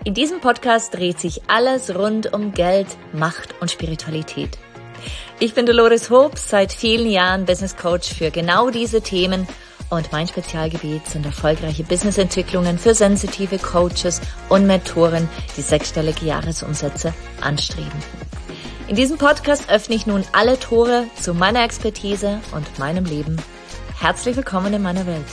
In diesem Podcast dreht sich alles rund um Geld, Macht und Spiritualität. Ich bin Dolores Hoop, seit vielen Jahren Business Coach für genau diese Themen und mein Spezialgebiet sind erfolgreiche Businessentwicklungen für sensitive Coaches und Mentoren, die sechsstellige Jahresumsätze anstreben. In diesem Podcast öffne ich nun alle Tore zu meiner Expertise und meinem Leben. Herzlich willkommen in meiner Welt.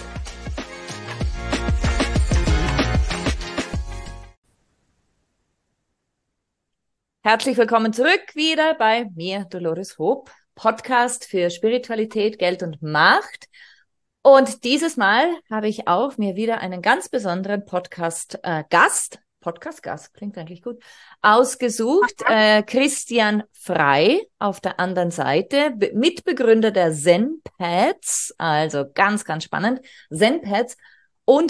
Herzlich willkommen zurück wieder bei mir, Dolores Hoop, Podcast für Spiritualität, Geld und Macht. Und dieses Mal habe ich auch mir wieder einen ganz besonderen Podcast-Gast klingt eigentlich gut, ausgesucht. Christian Frei auf der anderen Seite, Mitbegründer der Zen-Pads, also ganz, ganz spannend, Zen-Pads und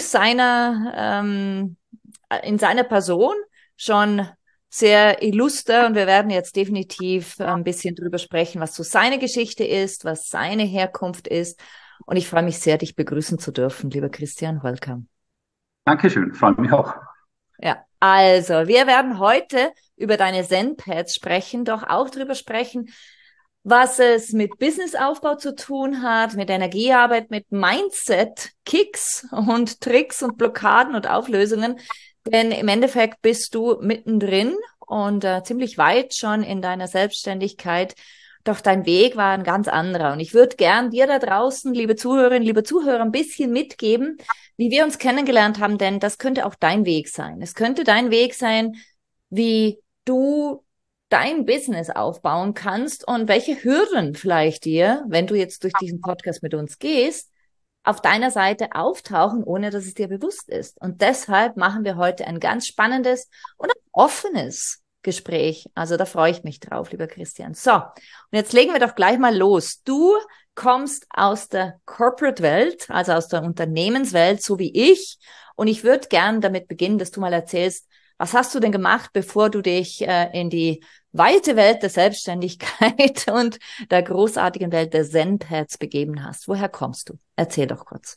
in seiner Person schon sehr illuster und wir werden jetzt definitiv ein bisschen drüber sprechen, was so seine Geschichte ist, was seine Herkunft ist. Und ich freue mich sehr, dich begrüßen zu dürfen, lieber Christian. Welcome. Dankeschön, freut mich auch. Ja, also wir werden heute über deine Zen-Pads sprechen, doch auch drüber sprechen, was es mit Businessaufbau zu tun hat, mit Energiearbeit, mit Mindset, Kicks und Tricks und Blockaden und Auflösungen. Denn im Endeffekt bist du mittendrin und ziemlich weit schon in deiner Selbstständigkeit. Doch dein Weg war ein ganz anderer. Und ich würde gern dir da draußen, liebe Zuhörerinnen, liebe Zuhörer, ein bisschen mitgeben, wie wir uns kennengelernt haben, denn das könnte auch dein Weg sein. Es könnte dein Weg sein, wie du dein Business aufbauen kannst und welche Hürden vielleicht dir, wenn du jetzt durch diesen Podcast mit uns gehst, auf deiner Seite auftauchen, ohne dass es dir bewusst ist. Und deshalb machen wir heute ein ganz spannendes und ein offenes Gespräch. Also da freue ich mich drauf, lieber Christian. So, und jetzt legen wir doch gleich mal los. Du kommst aus der Corporate-Welt, also aus der Unternehmenswelt, so wie ich. Und ich würde gern damit beginnen, dass du mal erzählst, was hast du denn gemacht, bevor du dich in die weite Welt der Selbstständigkeit und der großartigen Welt der Zen-Pads begeben hast? Woher kommst du? Erzähl doch kurz.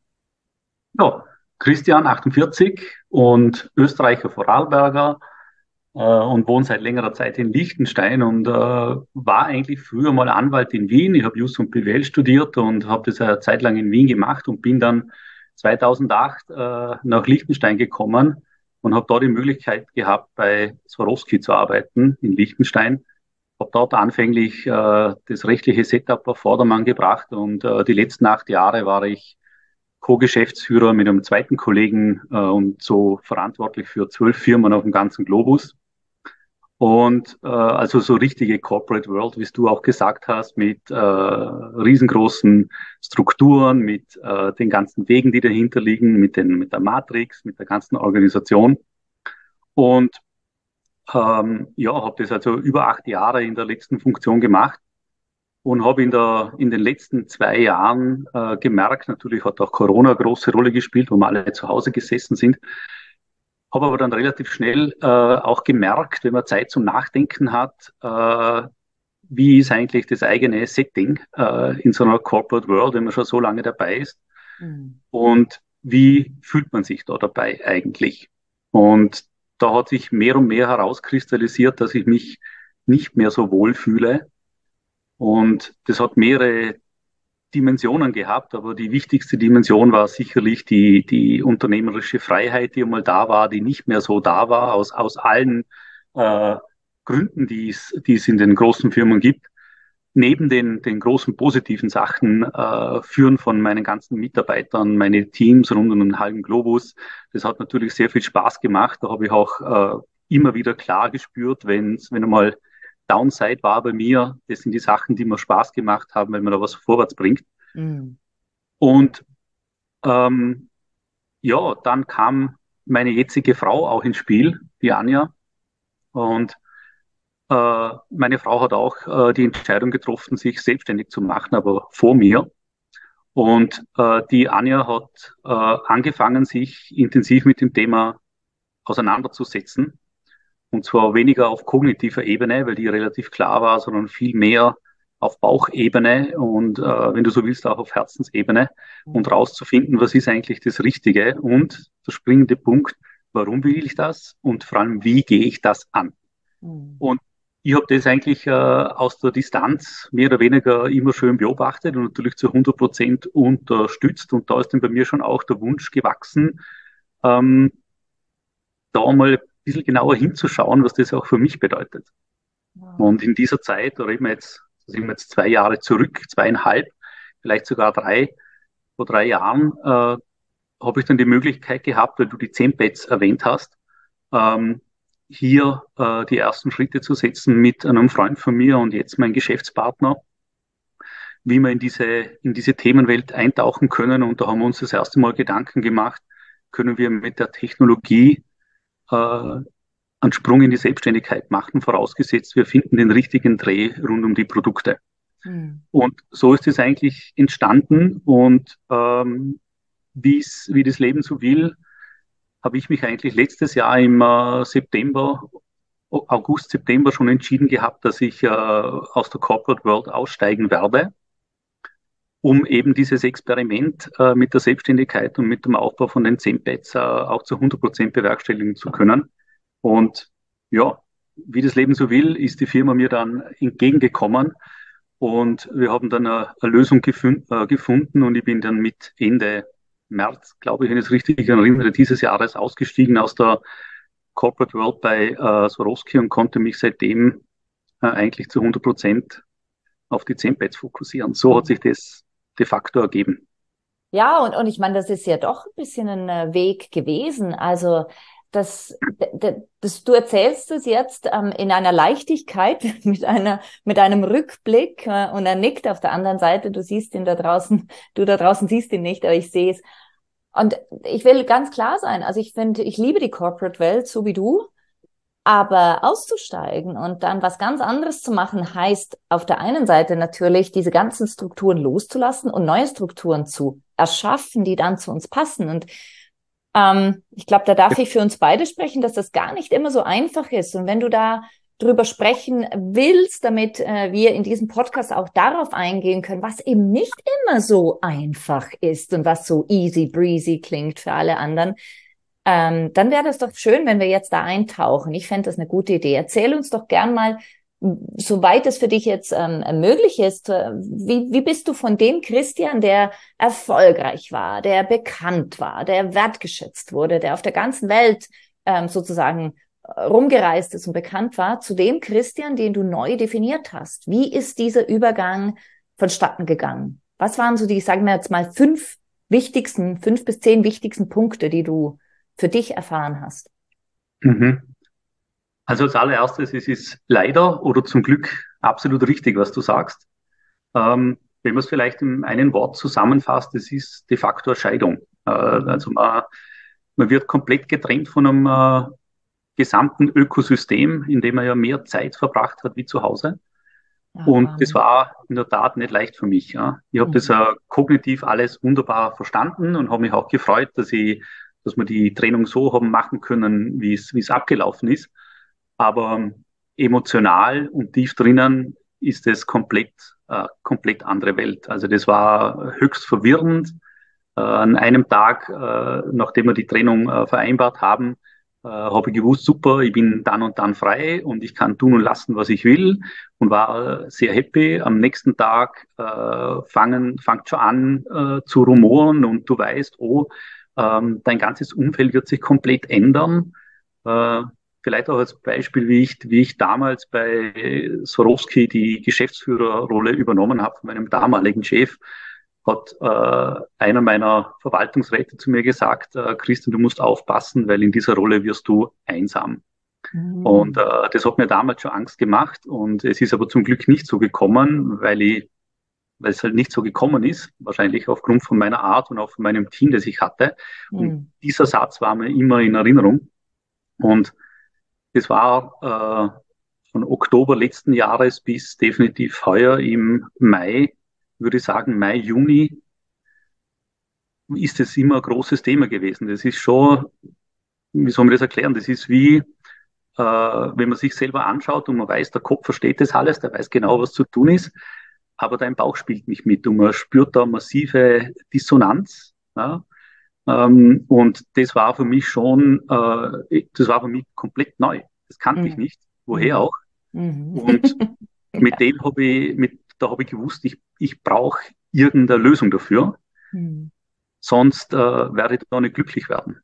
Ja, Christian, 48 und Österreicher Vorarlberger und wohne seit längerer Zeit in Liechtenstein und war eigentlich früher mal Anwalt in Wien. Ich habe Jus und BWL studiert und habe das eine Zeit lang in Wien gemacht und bin dann 2008 nach Liechtenstein gekommen und habe da die Möglichkeit gehabt, bei Swarovski zu arbeiten in Liechtenstein. Habe dort anfänglich das rechtliche Setup auf Vordermann gebracht und die letzten 8 Jahre war ich Co-Geschäftsführer mit einem zweiten Kollegen und so verantwortlich für 12 Firmen auf dem ganzen Globus. Und also so richtige Corporate World, wie du auch gesagt hast, mit riesengroßen Strukturen, mit den ganzen Wegen, die dahinter liegen, mit der Matrix, mit der ganzen Organisation. Und ja, habe das also über 8 Jahre in der letzten Funktion gemacht und habe in den letzten 2 Jahren gemerkt, natürlich hat auch Corona eine große Rolle gespielt, wo wir alle zu Hause gesessen sind. Habe aber dann relativ schnell auch gemerkt, wenn man Zeit zum Nachdenken hat, wie ist eigentlich das eigene Setting in so einer Corporate World, wenn man schon so lange dabei ist. Mhm. Und wie fühlt man sich da dabei eigentlich? Und da hat sich mehr und mehr herauskristallisiert, dass ich mich nicht mehr so wohl fühle. Und das hat mehrere Dimensionen gehabt, aber die wichtigste Dimension war sicherlich die unternehmerische Freiheit, die einmal da war, die nicht mehr so da war, aus allen Gründen, die es in den großen Firmen gibt. Neben den großen positiven Sachen, Führen von meinen ganzen Mitarbeitern, meine Teams rund um den halben Globus, das hat natürlich sehr viel Spaß gemacht. Da habe ich auch immer wieder klar gespürt, wenn einmal Downside war bei mir, das sind die Sachen, die mir Spaß gemacht haben, wenn man da was vorwärts bringt. Mhm. Und ja, dann kam meine jetzige Frau auch ins Spiel, die Anja. Und meine Frau hat auch die Entscheidung getroffen, sich selbstständig zu machen, aber vor mir. Und die Anja hat angefangen, sich intensiv mit dem Thema auseinanderzusetzen. Und zwar weniger auf kognitiver Ebene, weil die relativ klar war, sondern viel mehr auf Bauchebene und wenn du so willst, auch auf Herzensebene und rauszufinden, was ist eigentlich das Richtige und der springende Punkt, warum will ich das und vor allem, wie gehe ich das an? Mhm. Und ich habe das eigentlich aus der Distanz mehr oder weniger immer schön beobachtet und natürlich zu 100% unterstützt. Und da ist dann bei mir schon auch der Wunsch gewachsen, ähm, da mal ein bisschen genauer hinzuschauen, was das auch für mich bedeutet. Wow. Und in dieser Zeit, da reden wir jetzt, da sind wir jetzt 2 Jahre zurück, 2,5, vielleicht sogar 3, vor 3 Jahren, habe ich dann die Möglichkeit gehabt, weil du die 10 Pads erwähnt hast, ähm, hier die ersten Schritte zu setzen mit einem Freund von mir und jetzt mein Geschäftspartner, wie wir in diese Themenwelt eintauchen können. Und da haben wir uns das erste Mal Gedanken gemacht, können wir mit der Technologie einen Sprung in die Selbstständigkeit machen, vorausgesetzt, wir finden den richtigen Dreh rund um die Produkte. Mhm. Und so ist es eigentlich entstanden und wie das Leben so will, habe ich mich eigentlich letztes Jahr im August, September schon entschieden gehabt, dass ich aus der Corporate World aussteigen werde, um eben dieses Experiment mit der Selbstständigkeit und mit dem Aufbau von den 10 Pads auch zu 100% bewerkstelligen zu können. Und ja, wie das Leben so will, ist die Firma mir dann entgegengekommen und wir haben dann eine Lösung gefunden und ich bin dann mit Ende März, glaube ich, wenn ich es richtig erinnere, dieses Jahres ausgestiegen aus der Corporate World bei Swarovski und konnte mich seitdem eigentlich zu 100% auf die 10 Pads fokussieren. So hat sich das de facto ergeben. Ja, und ich meine, das ist ja doch ein bisschen ein Weg gewesen. Also du erzählst es jetzt in einer Leichtigkeit, mit einem Rückblick und er nickt auf der anderen Seite. Du siehst ihn da draußen, du da draußen siehst ihn nicht, aber ich sehe es. Und ich will ganz klar sein. Also ich finde, ich liebe die Corporate-Welt, so wie du. Aber auszusteigen und dann was ganz anderes zu machen, heißt auf der einen Seite natürlich, diese ganzen Strukturen loszulassen und neue Strukturen zu erschaffen, die dann zu uns passen. Und ich glaube, da darf ich für uns beide sprechen, dass das gar nicht immer so einfach ist. Und wenn du da drüber sprechen willst, damit wir in diesem Podcast auch darauf eingehen können, was eben nicht immer so einfach ist und was so easy breezy klingt für alle anderen, dann wäre das doch schön, wenn wir jetzt da eintauchen. Ich fände das eine gute Idee. Erzähl uns doch gern mal, soweit es für dich jetzt möglich ist, wie bist du von dem Christian, der erfolgreich war, der bekannt war, der wertgeschätzt wurde, der auf der ganzen Welt sozusagen rumgereist ist und bekannt war, zu dem Christian, den du neu definiert hast? Wie ist dieser Übergang vonstatten gegangen? Was waren so die, sagen wir jetzt mal, 5 bis 10 wichtigsten Punkte, die du für dich erfahren hast? Mhm. Also als allererstes, es ist leider oder zum Glück absolut richtig, was du sagst. Wenn man es vielleicht in einem Wort zusammenfasst, es ist de facto eine Scheidung. Also man wird komplett getrennt von einem gesamten Ökosystem, in dem man ja mehr Zeit verbracht hat wie zu Hause. Ach, Und das Wahnsinn. war in der Tat nicht leicht für mich. Ja. Ich habe das Mhm. kognitiv alles wunderbar verstanden und habe mich auch gefreut, dass wir die Trennung so haben machen können, wie es abgelaufen ist. Aber emotional und tief drinnen ist es komplett andere Welt. Also das war höchst verwirrend. An einem Tag, nachdem wir die Trennung vereinbart haben, habe ich gewusst, super, ich bin dann und dann frei und ich kann tun und lassen, was ich will und war sehr happy. Am nächsten Tag fängt schon an zu rumoren und du weißt, oh, dein ganzes Umfeld wird sich komplett ändern. Äh, Vielleicht auch als Beispiel, wie ich damals bei Swarovski die Geschäftsführerrolle übernommen habe von meinem damaligen Chef, hat einer meiner Verwaltungsräte zu mir gesagt, Christian, du musst aufpassen, weil in dieser Rolle wirst du einsam. Und Mhm. das hat mir damals schon Angst gemacht und es ist aber zum Glück nicht so gekommen, weil es halt nicht so gekommen ist, wahrscheinlich aufgrund von meiner Art und auch von meinem Team, das ich hatte. Und Mhm. dieser Satz war mir immer in Erinnerung. Und das war von Oktober letzten Jahres bis definitiv heuer im Mai, würde ich sagen, Mai, Juni, ist es immer ein großes Thema gewesen. Das ist schon, wie soll man das erklären? Das ist wie, wenn man sich selber anschaut und man weiß, der Kopf versteht das alles, der weiß genau, was zu tun ist, aber dein Bauch spielt nicht mit und man spürt da massive Dissonanz. Ja? Und das war für mich das war für mich komplett neu. Das kannte ich Mhm. nicht, woher Mhm. auch. Mhm. Und Ja. da habe ich gewusst, ich brauche irgendeine Lösung dafür, Mhm. sonst werde ich da nicht glücklich werden.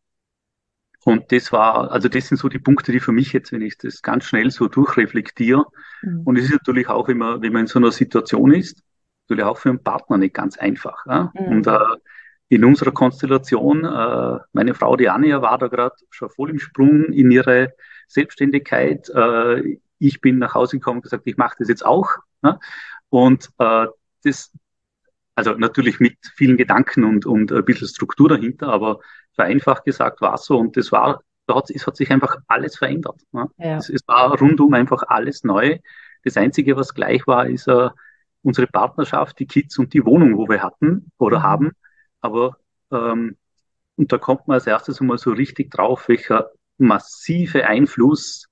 Und also das sind so die Punkte, die für mich jetzt, wenn ich das ganz schnell so durchreflektiere, Mhm. und es ist natürlich auch immer, wenn man in so einer Situation ist, natürlich auch für einen Partner nicht ganz einfach. Ja? Und Mhm. in unserer Konstellation, meine Frau, die Anja, war da gerade schon voll im Sprung in ihre Selbstständigkeit. Ich bin nach Hause gekommen und gesagt, ich mache das jetzt auch. Ja? Und das, also natürlich mit vielen Gedanken und ein bisschen Struktur dahinter, aber vereinfacht gesagt war es so. Und es hat sich einfach alles verändert. Ne? Ja. Es war rundum einfach alles neu. Das Einzige, was gleich war, ist unsere Partnerschaft, die Kids und die Wohnung, wo wir hatten oder Mhm. haben. Aber ähm, und da kommt man als erstes einmal so richtig drauf, welcher massive Einfluss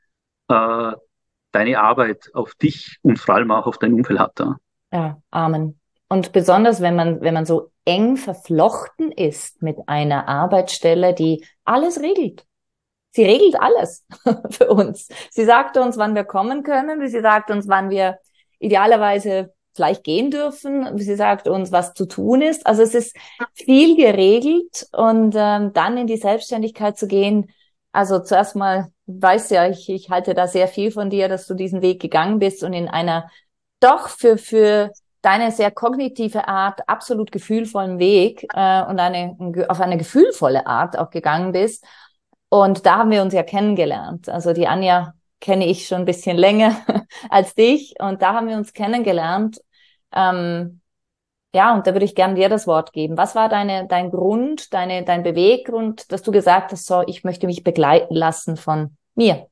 äh, deine Arbeit auf dich und vor allem auch auf dein Umfeld hat. Ja. Ja, Amen. Und besonders, wenn man so eng verflochten ist mit einer Arbeitsstelle, die alles regelt. Sie regelt alles für uns. Sie sagt uns, wann wir kommen können. Sie sagt uns, wann wir idealerweise vielleicht gehen dürfen. Sie sagt uns, was zu tun ist. Also es ist viel geregelt und dann in die Selbstständigkeit zu gehen. Also zuerst mal, weiß ja, ich halte da sehr viel von dir, dass du diesen Weg gegangen bist und in einer doch für deine sehr kognitive Art absolut gefühlvollen Weg und auf eine gefühlvolle Art auch gegangen bist. Und da haben wir uns ja kennengelernt. Also die Anja kenne ich schon ein bisschen länger als dich und da haben wir uns kennengelernt. Ähm, ja, und da würde ich gerne dir das Wort geben. Was war dein Grund, dein Beweggrund, dass du gesagt hast, so, ich möchte mich begleiten lassen von mir?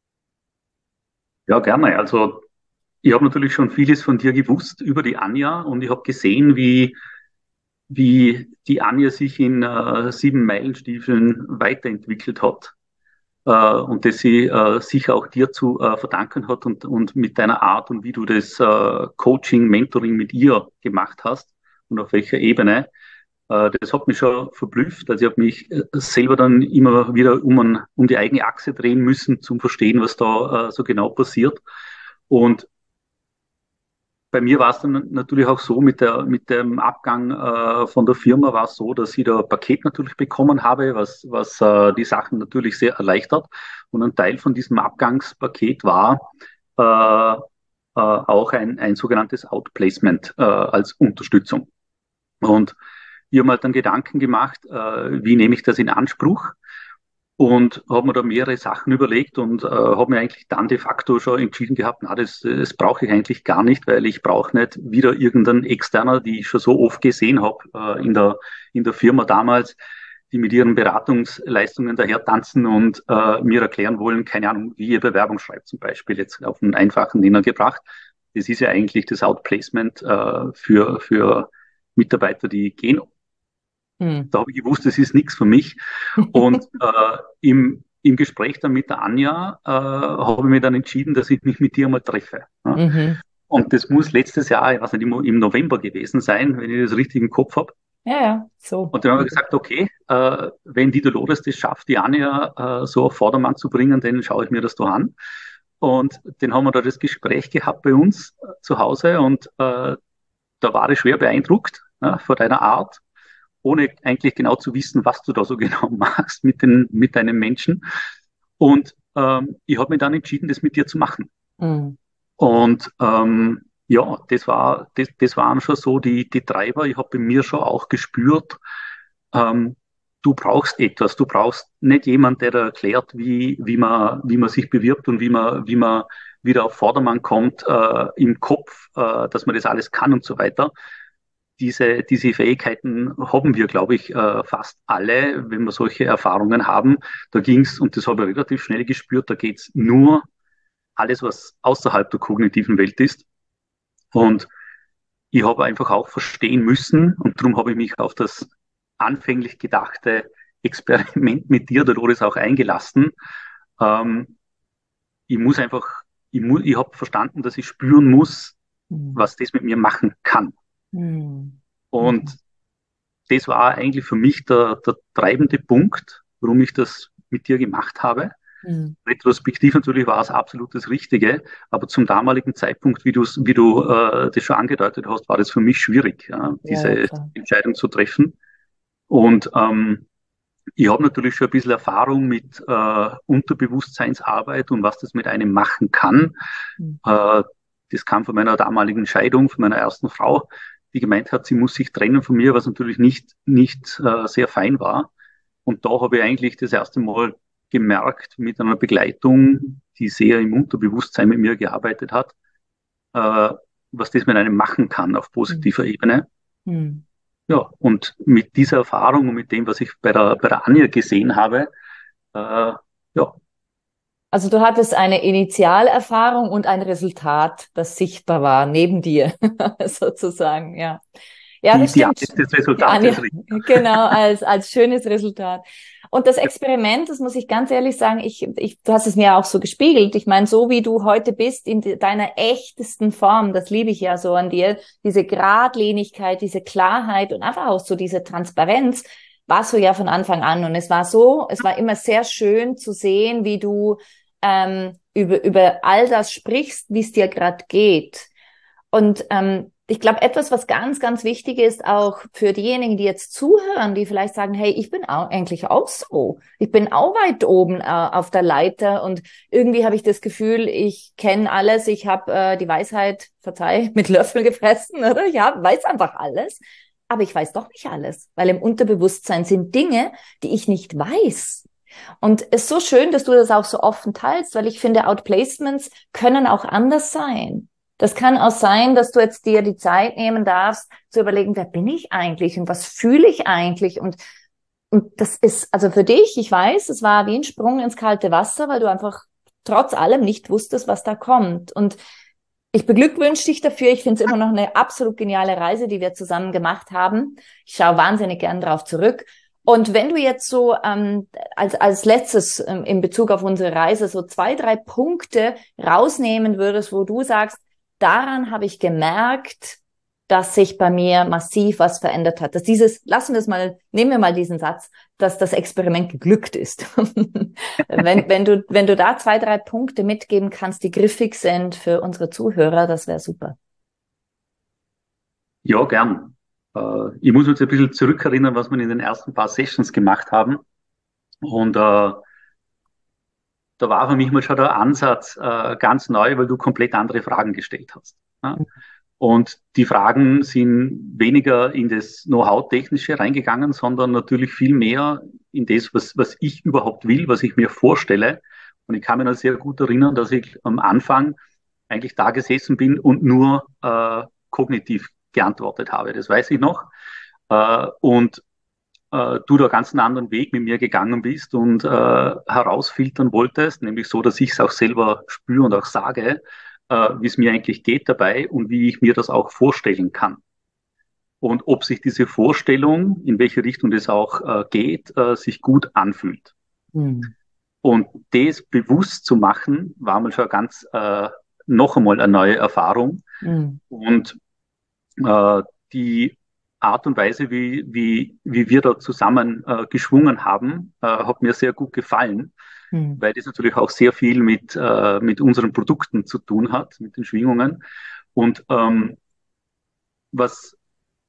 Ja, gerne. Also ich habe natürlich schon vieles von dir gewusst über die Anja und ich habe gesehen, wie die Anja sich in 7 Meilenstiefeln weiterentwickelt hat und dass sie sicher auch dir zu verdanken hat und mit deiner Art und wie du das Coaching, Mentoring mit ihr gemacht hast und auf welcher Ebene. Das hat mich schon verblüfft. Also ich habe mich selber dann immer wieder um die eigene Achse drehen müssen, zum Verstehen, was da so genau passiert. Und bei mir war es dann natürlich auch so, mit dem Abgang von der Firma war es so, dass ich da ein Paket natürlich bekommen habe, was die Sachen natürlich sehr erleichtert. Und ein Teil von diesem Abgangspaket war auch ein sogenanntes Outplacement als Unterstützung. Und ich habe mir halt dann Gedanken gemacht, wie nehme ich das in Anspruch? Und habe mir da mehrere Sachen überlegt und habe mir eigentlich dann de facto schon entschieden gehabt, na, das brauche ich eigentlich gar nicht, weil ich brauche nicht wieder irgendeinen Externer, die ich schon so oft gesehen habe in der Firma damals, die mit ihren Beratungsleistungen daher tanzen und mir erklären wollen, keine Ahnung, wie ihr Bewerbung schreibt zum Beispiel, jetzt auf einen einfachen Nenner gebracht. Das ist ja eigentlich das Outplacement für Mitarbeiter, die gehen. Hm. Da habe ich gewusst, das ist nichts für mich. Und im Gespräch dann mit der Anja habe ich mir dann entschieden, dass ich mich mit dir mal treffe. Ja? Mhm. Und das muss letztes Jahr, ich weiß nicht, im November gewesen sein, wenn ich das richtig im Kopf habe. Ja, ja, so. Und dann habe ich gesagt, okay, wenn die Dolores das schafft, die Anja so auf Vordermann zu bringen, dann schaue ich mir das da an. Und dann haben wir da das Gespräch gehabt bei uns zu Hause und da war ich schwer beeindruckt von deiner Art, ohne eigentlich genau zu wissen, was du da so genau machst mit deinen Menschen. Und ich habe mich dann entschieden, das mit dir zu machen. Hm. Und ja, das waren schon so die Treiber. Ich habe bei mir schon auch gespürt, ähm, du brauchst etwas. Du brauchst nicht jemand, der dir erklärt, wie man sich bewirbt und wie man wieder auf Vordermann kommt im Kopf, dass man das alles kann und so weiter. Diese Fähigkeiten haben wir, glaube ich, fast alle, wenn wir solche Erfahrungen haben. Da ging's, und das habe ich relativ schnell gespürt, da geht's nur alles, was außerhalb der kognitiven Welt ist. Und ich habe einfach auch verstehen müssen, und darum habe ich mich auf das anfänglich gedachte Experiment mit dir, Dolores, auch eingelassen. Ähm, ich muss einfach, ich habe verstanden, dass ich spüren muss, Hm. was das mit mir machen kann. Hm. Und Hm. das war eigentlich für mich der treibende Punkt, warum ich das mit dir gemacht habe. Mhm. Retrospektiv natürlich war es absolut das Richtige, aber zum damaligen Zeitpunkt, wie du das schon angedeutet hast, war das für mich schwierig, ja, Ja, ja, diese klar. Entscheidung zu treffen. Und ich habe natürlich schon ein bisschen Erfahrung mit Unterbewusstseinsarbeit und was das mit einem machen kann. Mhm. Das kam von meiner damaligen Scheidung, von meiner ersten Frau, die gemeint hat, sie muss sich trennen von mir, was natürlich nicht sehr fein war. Und da habe ich eigentlich das erste Mal gemerkt mit einer Begleitung, die sehr im Unterbewusstsein mit mir gearbeitet hat, äh, was das mit einem machen kann auf Mhm. positiver Ebene. Mhm. Ja, und mit dieser Erfahrung und mit dem, was ich bei der Anja gesehen habe, ja, Also du hattest eine Initialerfahrung und ein Resultat, das sichtbar war neben dir, sozusagen, ja. Ja, die, das die Art stimmt. des Die Anja, Resultates richten. genau, als schönes Resultat. Und das Experiment, das muss ich ganz ehrlich sagen, du hast es mir auch so gespiegelt. Ich meine, so wie du heute bist, in deiner echtesten Form, das liebe ich ja so an dir, diese Geradlinigkeit, diese Klarheit und einfach auch so diese Transparenz, warst du ja von Anfang an. Und es war immer sehr schön zu sehen, wie du über all das sprichst, wie es dir gerade geht. Und ich glaube, etwas, was ganz, ganz wichtig ist, auch für diejenigen, die jetzt zuhören, die vielleicht sagen, hey, ich bin auch, eigentlich auch so. Ich bin auch weit oben auf der Leiter und irgendwie habe ich das Gefühl, ich kenne alles, ich habe die Weisheit, verzeih, mit Löffel gefressen, oder? Ja, weiß einfach alles. Aber ich weiß doch nicht alles, weil im Unterbewusstsein sind Dinge, die ich nicht weiß. Und es ist so schön, dass du das auch so offen teilst, weil ich finde, Outplacements können auch anders sein. Das kann auch sein, dass du jetzt dir die Zeit nehmen darfst, zu überlegen, wer bin ich eigentlich und was fühle ich eigentlich? Und das ist, also für dich, ich weiß, es war wie ein Sprung ins kalte Wasser, weil du einfach trotz allem nicht wusstest, was da kommt. Und ich beglückwünsche dich dafür. Ich finde es immer noch eine absolut geniale Reise, die wir zusammen gemacht haben. Ich schaue wahnsinnig gern drauf zurück. Und wenn du jetzt so als letztes in Bezug auf unsere Reise so 2, 3 Punkte rausnehmen würdest, wo du sagst, daran habe ich gemerkt, dass sich bei mir massiv was verändert hat. Nehmen wir mal diesen Satz, dass das Experiment geglückt ist. Wenn du da 2, 3 Punkte mitgeben kannst, die griffig sind für unsere Zuhörer, das wäre super. Ja, gern. Ich muss uns ein bisschen zurückerinnern, was wir in den ersten paar Sessions gemacht haben. Und da war für mich mal schon der Ansatz ganz neu, weil du komplett andere Fragen gestellt hast. Ja? Und die Fragen sind weniger in das Know-how-Technische reingegangen, sondern natürlich viel mehr in das, was ich überhaupt will, was ich mir vorstelle. Und ich kann mich noch sehr gut erinnern, dass ich am Anfang eigentlich da gesessen bin und nur kognitiv geantwortet habe. Das weiß ich noch. Und du da ganz einen anderen Weg mit mir gegangen bist und herausfiltern wolltest, nämlich so, dass ich es auch selber spüre und auch sage, wie es mir eigentlich geht dabei und wie ich mir das auch vorstellen kann. Und ob sich diese Vorstellung, in welche Richtung das auch geht, sich gut anfühlt. Hm. Und das bewusst zu machen, war mal schon ganz noch einmal eine neue Erfahrung. Hm. Und die Art und Weise, wie wir da zusammen geschwungen haben, hat mir sehr gut gefallen, Hm. weil das natürlich auch sehr viel mit unseren Produkten zu tun hat, mit den Schwingungen. Und was,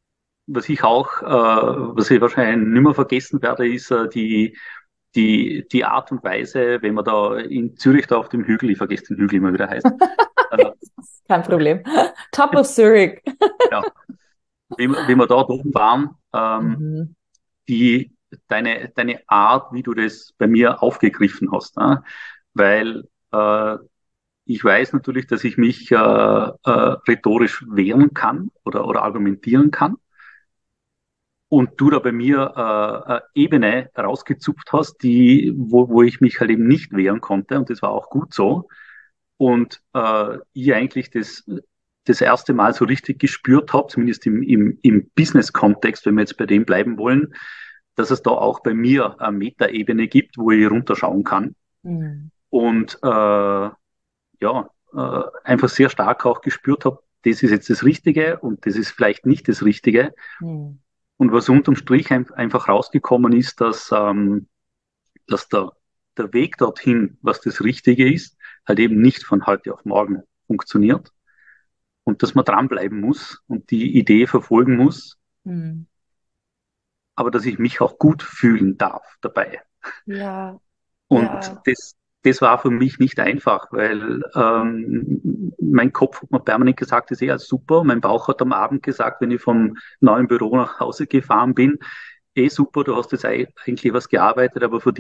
was ich wahrscheinlich nicht mehr vergessen werde, ist die Art und Weise, wenn man da in Zürich da auf dem Hügel, ich vergesse den Hügel immer wieder heißt, äh, Kein Problem. Top of Zurich. ja, wie wir da oben waren, Mhm. die, deine Art, wie du das bei mir aufgegriffen hast. Ne? Weil ich weiß natürlich, dass ich mich rhetorisch wehren kann oder argumentieren kann. Und du da bei mir eine Ebene rausgezupft hast, wo ich mich halt eben nicht wehren konnte. Und das war auch gut so. Und ich eigentlich das erste Mal so richtig gespürt habe, zumindest im Business-Kontext, wenn wir jetzt bei dem bleiben wollen, dass es da auch bei mir eine Metaebene gibt, wo ich runterschauen kann. Hm. Und einfach sehr stark auch gespürt habe, das ist jetzt das Richtige und das ist vielleicht nicht das Richtige. Hm. Und was unterm Strich einfach rausgekommen ist, dass der Weg dorthin, was das Richtige ist, halt eben nicht von heute auf morgen funktioniert und dass man dranbleiben muss und die Idee verfolgen muss, Mhm. aber dass ich mich auch gut fühlen darf dabei. Ja, Und ja. das war für mich nicht einfach, weil mein Kopf hat mir permanent gesagt, das ist eh alles super. Mein Bauch hat am Abend gesagt, wenn ich vom neuen Büro nach Hause gefahren bin, eh super, du hast jetzt eigentlich was gearbeitet,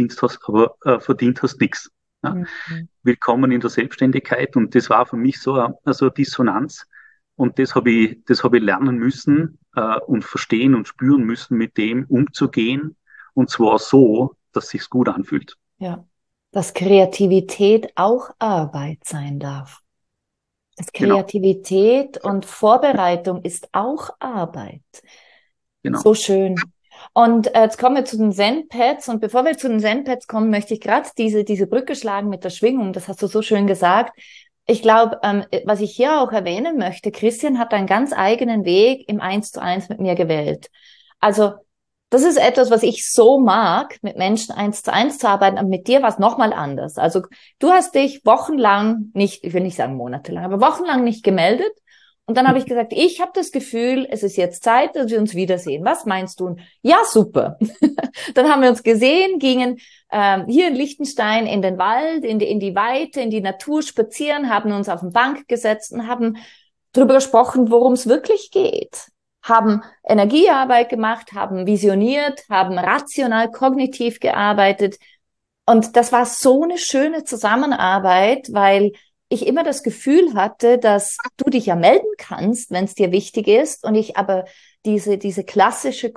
verdient hast nichts. Ja? Mhm. Willkommen in der Selbstständigkeit. Und das war für mich so eine Dissonanz. Und das habe ich lernen müssen und verstehen und spüren müssen, mit dem umzugehen. Und zwar so, dass sich's gut anfühlt. Ja. Dass Kreativität auch Arbeit sein darf. Dass Genau, Kreativität und Vorbereitung ist auch Arbeit. genau. So schön. Und jetzt kommen wir zu den Zen-Pads. Und bevor wir zu den Zen-Pads kommen, möchte ich gerade diese Brücke schlagen mit der Schwingung. Das hast du so schön gesagt. Ich glaube, was ich hier auch erwähnen möchte, Christian hat einen ganz eigenen Weg im Eins-zu-eins mit mir gewählt. Also, das ist etwas, was ich so mag, mit Menschen Eins-zu-eins zu arbeiten, aber mit dir war es nochmal anders. Also, du hast dich wochenlang nicht, ich will nicht sagen monatelang, aber wochenlang nicht gemeldet. Und dann habe ich gesagt, ich habe das Gefühl, es ist jetzt Zeit, dass wir uns wiedersehen. Was meinst du? Ja, super. Dann haben wir uns gesehen, gingen hier in Liechtenstein in den Wald, in die Weite, in die Natur spazieren, haben uns auf eine Bank gesetzt und haben darüber gesprochen, worum es wirklich geht. Haben Energiearbeit gemacht, haben visioniert, haben rational, kognitiv gearbeitet. Und das war so eine schöne Zusammenarbeit, weil ich immer das Gefühl hatte, dass du dich ja melden kannst, wenn es dir wichtig ist, und ich aber diese klassische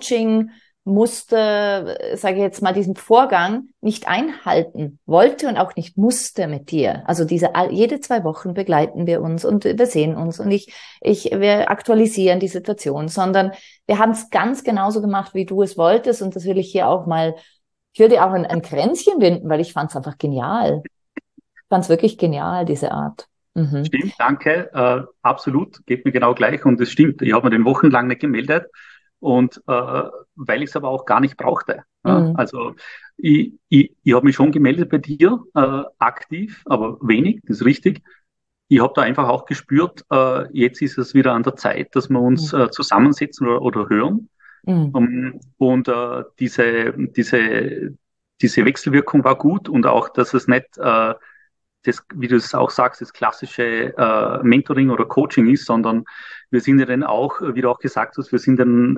Coaching-Muster, sage ich jetzt mal, diesen Vorgang nicht einhalten wollte und auch nicht musste mit dir. Also jede 2 Wochen begleiten wir uns und wir sehen uns und wir aktualisieren die Situation, sondern wir haben es ganz genauso gemacht, wie du es wolltest, und das will ich hier auch mal, ich würde auch ein Kränzchen winden, weil ich fand es einfach genial. Ich fand es wirklich genial, diese Art. Mhm. Stimmt, danke. Absolut, geht mir genau gleich. Und es stimmt, ich habe mir den wochenlang nicht gemeldet. Und weil ich es aber auch gar nicht brauchte. Ja? Mhm. Also ich habe mich schon gemeldet bei dir, aktiv, aber wenig, das ist richtig. Ich habe da einfach auch gespürt, jetzt ist es wieder an der Zeit, dass wir uns Mhm. zusammensetzen oder hören. Mhm. Und diese Wechselwirkung war gut und auch, dass es nicht wie du es auch sagst, das klassische Mentoring oder Coaching ist, sondern wir sind ja dann auch, wie du auch gesagt hast, wir sind dann,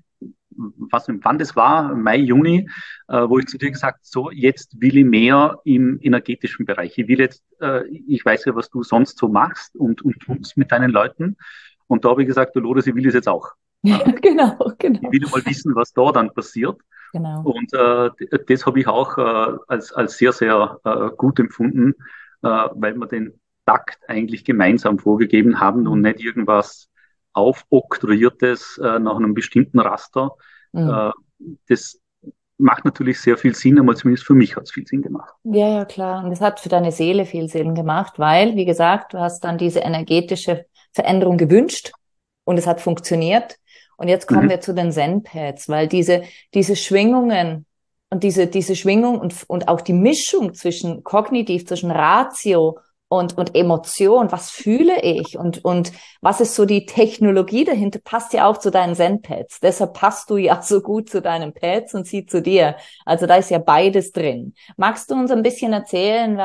was wann das war, Mai, Juni, wo ich zu dir gesagt, so jetzt will ich mehr im energetischen Bereich. Ich will jetzt, ich weiß ja, was du sonst so machst und tust mit deinen Leuten. Und da habe ich gesagt, du Loris, ich will das jetzt auch. Ja, Ja. genau, Ich genau, will mal wissen, was da dann passiert. genau. Und das habe ich auch als sehr, sehr gut empfunden, weil wir den Takt eigentlich gemeinsam vorgegeben haben und Mhm. nicht irgendwas aufoktroyiertes nach einem bestimmten Raster. Mhm. Äh, Das macht natürlich sehr viel Sinn, aber zumindest für mich hat es viel Sinn gemacht. Ja, ja, klar. Und das hat für deine Seele viel Sinn gemacht, weil, wie gesagt, du hast dann diese energetische Veränderung gewünscht und es hat funktioniert. Und jetzt kommen Mhm. wir zu den Zen-Pads, weil diese Schwingungen und diese Schwingung und auch die Mischung zwischen kognitiv, zwischen Ratio und Emotion, was fühle ich und was ist so die Technologie dahinter, passt ja auch zu deinen Zen-Pads. Deshalb passt du ja so gut zu deinen Pads und sie zu dir. Also da ist ja beides drin. Magst du uns ein bisschen erzählen,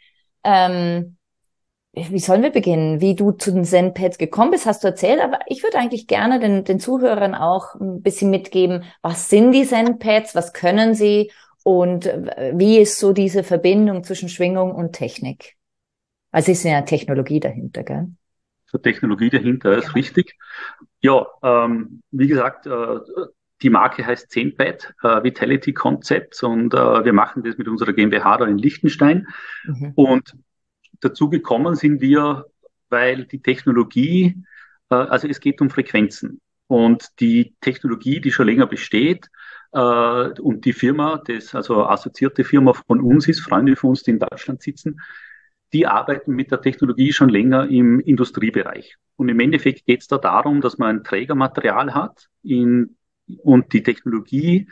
ähm, wie sollen wir beginnen? Wie du zu den Zen-Pads gekommen bist, hast du erzählt, aber ich würde eigentlich gerne den Zuhörern auch ein bisschen mitgeben, was sind die Zen-Pads, was können sie und wie ist so diese Verbindung zwischen Schwingung und Technik? Also es ist ja Technologie dahinter, gell? Zur Technologie dahinter ist Genau. richtig. Ja, wie gesagt, die Marke heißt Zenpad, Vitality Concepts, und wir machen das mit unserer GmbH da in Liechtenstein. Mhm. Und dazu gekommen sind wir, weil die Technologie, also es geht um Frequenzen. Und die Technologie, die schon länger besteht, und die Firma, also assoziierte Firma von uns ist, Freunde von uns, die in Deutschland sitzen, die arbeiten mit der Technologie schon länger im Industriebereich. Und im Endeffekt geht es da darum, dass man ein Trägermaterial hat, und die Technologie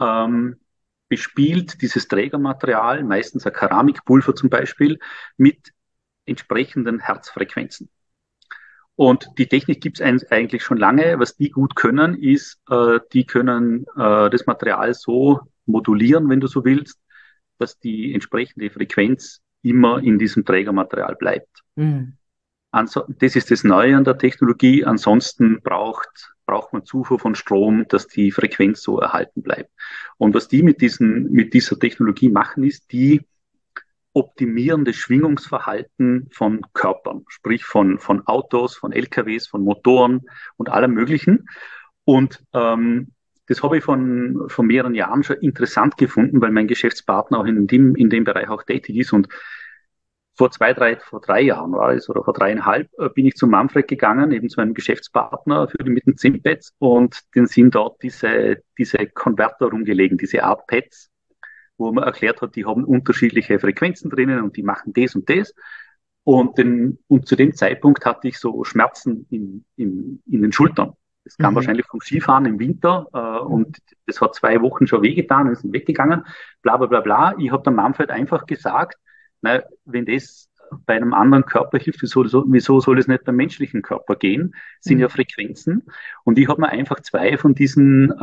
bespielt dieses Trägermaterial, meistens ein Keramikpulver zum Beispiel, mit entsprechenden Herzfrequenzen. Und die Technik gibt es eigentlich schon lange. Was die gut können, ist, die können das Material so modulieren, wenn du so willst, dass die entsprechende Frequenz immer in diesem Trägermaterial bleibt. Mhm. Das ist das Neue an der Technologie. Ansonsten braucht man Zufuhr von Strom, dass die Frequenz so erhalten bleibt. Und was die mit dieser Technologie machen, ist, die optimieren das Schwingungsverhalten von Körpern, sprich von Autos, von LKWs, von Motoren und allem Möglichen. Und das habe ich von mehreren Jahren schon interessant gefunden, weil mein Geschäftspartner auch in dem Bereich auch tätig ist. Und vor 3 Jahren war es, oder vor 3,5, bin ich zu Manfred gegangen, eben zu einem Geschäftspartner mit den ZIM-Pads, und den sind dort diese Konverter rumgelegen, diese Art Pads, wo man erklärt hat, die haben unterschiedliche Frequenzen drinnen und die machen das und das. Und zu dem Zeitpunkt hatte ich so Schmerzen in den Schultern. Das kam wahrscheinlich vom Skifahren im Winter, und das hat 2 Wochen schon wehgetan und ist weggegangen, bla bla bla bla. Ich habe dem Manfred einfach gesagt, na, wenn das bei einem anderen Körper hilft, wieso soll es nicht beim menschlichen Körper gehen? Das sind ja Frequenzen. Und ich habe mir einfach 2 von diesen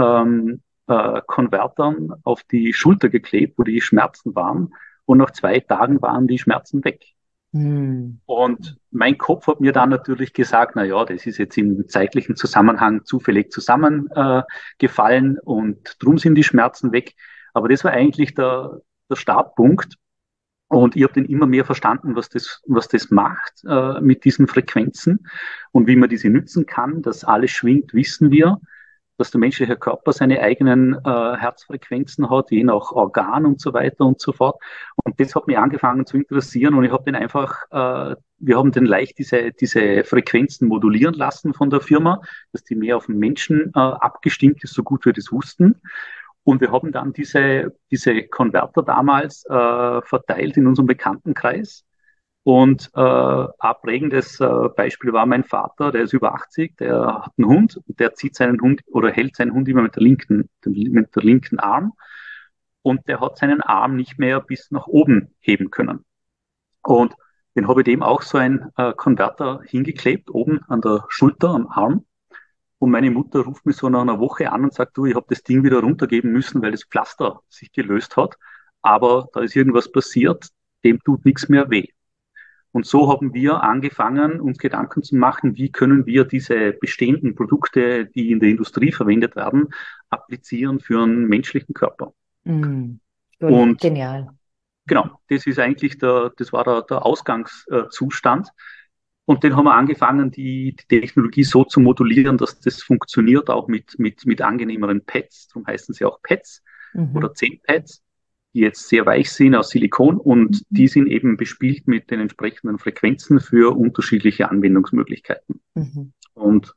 Konvertern auf die Schulter geklebt, wo die Schmerzen waren. Und nach 2 Tagen waren die Schmerzen weg. Mhm. Und mein Kopf hat mir dann natürlich gesagt, na ja, das ist jetzt im zeitlichen Zusammenhang zufällig zusammengefallen und drum sind die Schmerzen weg. Aber das war eigentlich der Startpunkt. Und ich habe dann immer mehr verstanden, was das macht mit diesen Frequenzen und wie man diese nützen kann. Dass alles schwingt, wissen wir. Dass der menschliche Körper seine eigenen Herzfrequenzen hat, je nach Organ und so weiter und so fort. Und das hat mich angefangen zu interessieren, und ich habe wir haben dann leicht diese Frequenzen modulieren lassen von der Firma, dass die mehr auf den Menschen abgestimmt ist, so gut wir das wussten. Und wir haben dann diese Konverter damals verteilt in unserem Bekanntenkreis. Und ein prägendes Beispiel war mein Vater, der ist über 80, der hat einen Hund, und der zieht seinen Hund oder hält seinen Hund immer mit der linken Arm, und der hat seinen Arm nicht mehr bis nach oben heben können. Und den habe ich dem auch so ein Konverter hingeklebt, oben an der Schulter, am Arm. Und meine Mutter ruft mich so nach einer Woche an und sagt, du, ich habe das Ding wieder runtergeben müssen, weil das Pflaster sich gelöst hat. Aber da ist irgendwas passiert, dem tut nichts mehr weh. Und so haben wir angefangen, uns Gedanken zu machen, wie können wir diese bestehenden Produkte, die in der Industrie verwendet werden, applizieren für einen menschlichen Körper. Mhm. Und Genial. genau, das war der Ausgangszustand. Und den haben wir angefangen, die Technologie so zu modulieren, dass das funktioniert, auch mit angenehmeren Pads. Darum heißen sie auch Pads oder 10 Pads, die jetzt sehr weich sind aus Silikon, und die sind eben bespielt mit den entsprechenden Frequenzen für unterschiedliche Anwendungsmöglichkeiten. Und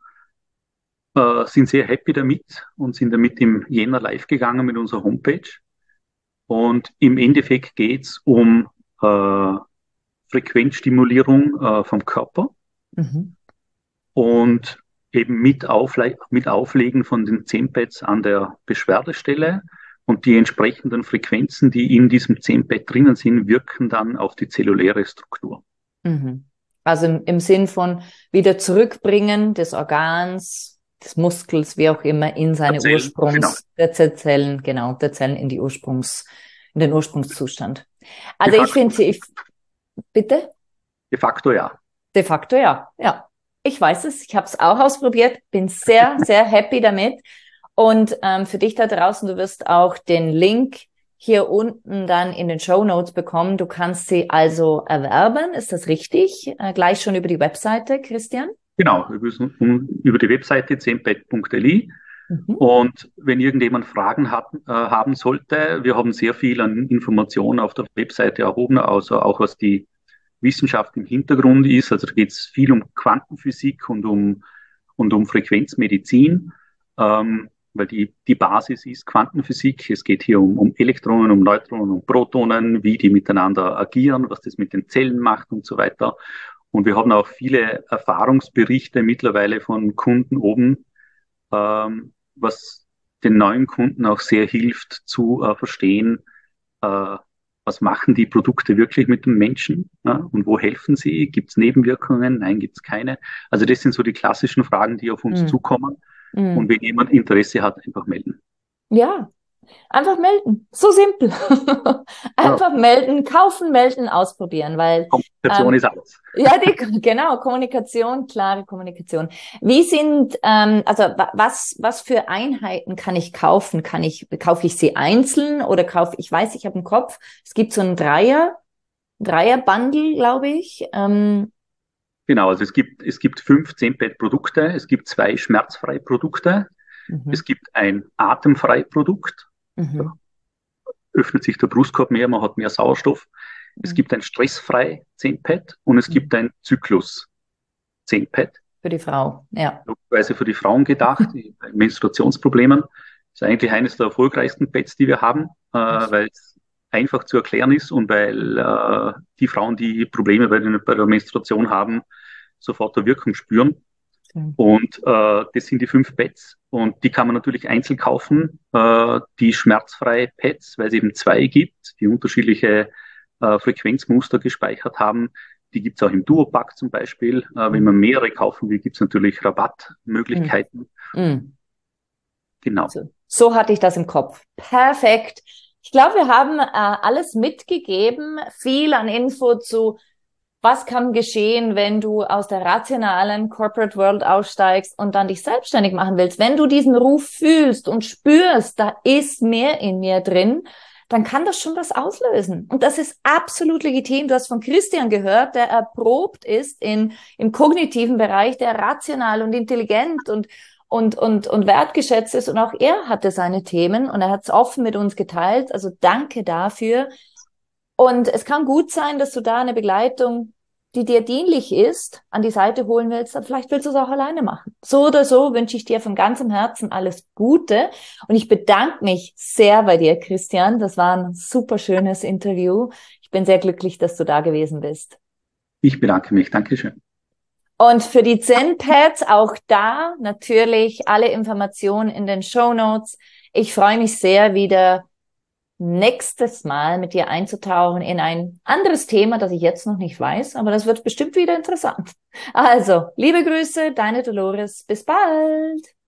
sind sehr happy damit und sind damit im Jänner live gegangen mit unserer Homepage. Und im Endeffekt geht's um Frequenzstimulierung vom Körper und eben mit Auflegen von den 10 Pads an der Beschwerdestelle, und die entsprechenden Frequenzen, die in diesem 10 Pad drinnen sind, wirken dann auf die zelluläre Struktur. Also im Sinn von wieder zurückbringen des Organs, des Muskels, wie auch immer, in seine der Zellen in den Ursprungszustand. Also ich finde, bitte? De facto ja. De facto ja, ja. Ich weiß es, ich habe es auch ausprobiert, bin sehr, sehr happy damit. Und für dich da draußen, du wirst auch den Link hier unten dann in den Shownotes bekommen. Du kannst sie also erwerben, ist das richtig? Gleich schon über die Webseite, Christian? Genau, über die Webseite 10pad.li. Und wenn irgendjemand Fragen haben sollte, wir haben sehr viel an Informationen auf der Webseite erhoben, also auch was die Wissenschaft im Hintergrund ist. Also da geht es viel um Quantenphysik und um Frequenzmedizin, weil die Basis ist Quantenphysik. Es geht hier um Elektronen, um Neutronen, um Protonen, wie die miteinander agieren, was das mit den Zellen macht und so weiter. Und wir haben auch viele Erfahrungsberichte mittlerweile von Kunden oben, was den neuen Kunden auch sehr hilft zu verstehen, was machen die Produkte wirklich mit dem Menschen, ja, und wo helfen sie? Gibt es Nebenwirkungen? Nein, gibt es keine. Also das sind so die klassischen Fragen, die auf uns Mm, zukommen. Und mm. wenn jemand Interesse hat, einfach melden. Ja, einfach melden. So simpel. Ja, Einfach melden, kaufen, melden, ausprobieren, weil Kommunikation ähm, ist alles. ja, genau, Kommunikation, klare Kommunikation. Wie sind, also was für Einheiten kann ich kaufen? Kaufe ich sie einzeln oder ich weiß, ich habe im Kopf, es gibt so einen Dreier-Bundle, glaube ich. Genau, also es gibt 5 10-Pad-Produkte, es gibt 2 schmerzfreie Produkte, Mhm, es gibt ein atemfrei Produkt, da mhm, öffnet sich der Brustkorb mehr, man hat mehr Sauerstoff. Es mhm, gibt ein stressfrei 10-Pad und es mhm. gibt ein Zyklus 10-Pad, Für die Frau, ja. logischerweise für die Frauen gedacht, die bei Menstruationsproblemen. Das ist eigentlich eines der erfolgreichsten Pads, die wir haben, weil es einfach zu erklären ist und weil die Frauen, die Probleme bei der Menstruation haben, sofort eine Wirkung spüren. Schön. Und das sind die 5 Pads. Und die kann man natürlich einzeln kaufen, die schmerzfreie Pads, weil es eben 2 gibt, die unterschiedliche Frequenzmuster gespeichert haben. Die gibt es auch im Duopack zum Beispiel. Wenn man Mhm. mehrere kaufen will, gibt es natürlich Mhm. Rabattmöglichkeiten. Mhm. Genau. So hatte ich das im Kopf. Perfekt. Ich glaube, wir haben alles mitgegeben, viel an Info zu, was kann geschehen, wenn du aus der rationalen Corporate World aussteigst und dann dich selbstständig machen willst. Wenn du diesen Ruf fühlst und spürst, da ist mehr in mir drin, dann kann das schon was auslösen. Und das ist absolut legitim. Du hast von Christian gehört, der erprobt ist im kognitiven Bereich, der rational und intelligent und wertgeschätzt ist. Und auch er hatte seine Themen und er hat es offen mit uns geteilt. Also danke dafür. Und es kann gut sein, dass du da eine Begleitung, die dir dienlich ist, an die Seite holen willst. Aber vielleicht willst du es auch alleine machen. So oder so wünsche ich dir von ganzem Herzen alles Gute. Und ich bedanke mich sehr bei dir, Christian. Das war ein super schönes Interview. Ich bin sehr glücklich, dass du da gewesen bist. Ich bedanke mich. Dankeschön. Und für die Zen-Pads auch da natürlich alle Informationen in den Shownotes. Ich freue mich sehr, wieder nächstes Mal mit dir einzutauchen in ein anderes Thema, das ich jetzt noch nicht weiß, aber das wird bestimmt wieder interessant. Also, liebe Grüße, deine Dolores, bis bald.